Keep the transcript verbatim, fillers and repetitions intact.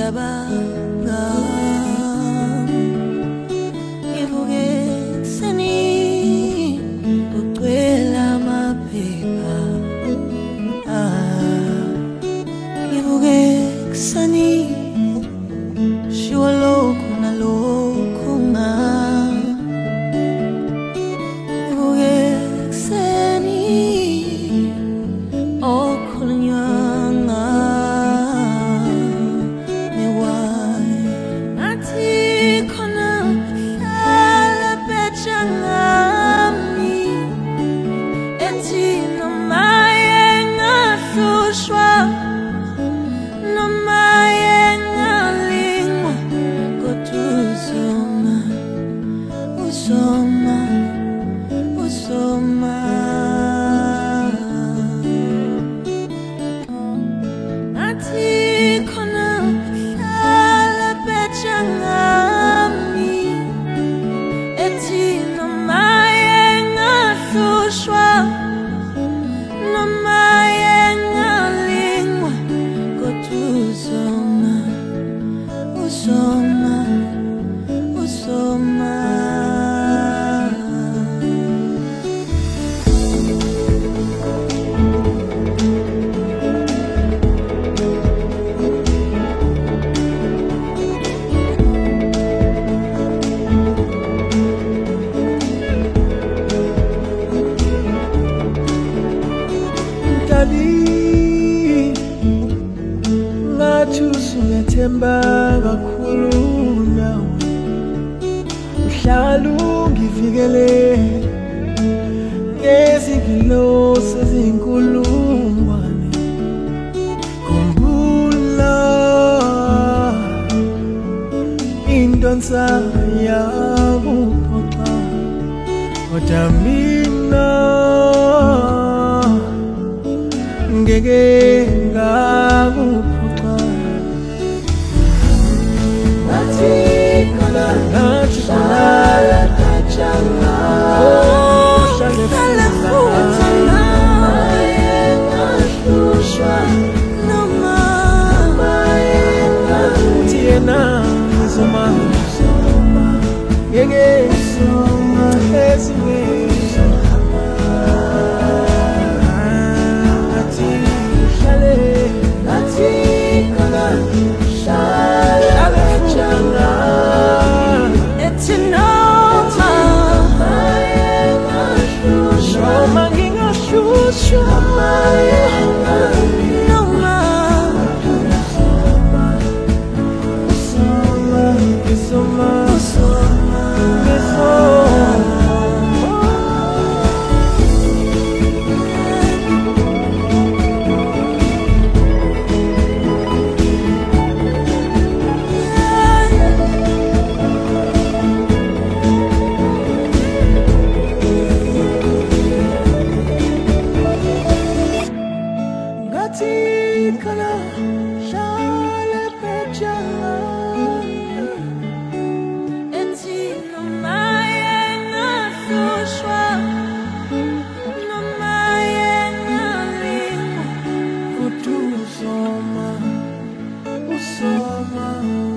cabanga ivuke kuseni kucwela amaphepha ah ivuke kuseni shiwa lokhu nalokhu nga ivuke kuseni okhulunywa Usoma, usoma Nati kona hlala pechangami Eti nomaye ngahlushwa Nomaye ngalingwa Kodwa usoma, usoma, usoma ngathi usunethemba kakhulu nawe uhlala ungivikele ngezingilosi ezinkulungwane khumbula indonsa yakuphoxa kodwa mina ngeke ngakuphoxa nathi khona nathi hlala kajanga hlala futhi naye ngahlushwa noma ngathi yena ngizoma ngeke ngizoma ezinye Kana shale pechanga eti no maye ngahlushwa no maye ngalingwa kodwa usoma usoma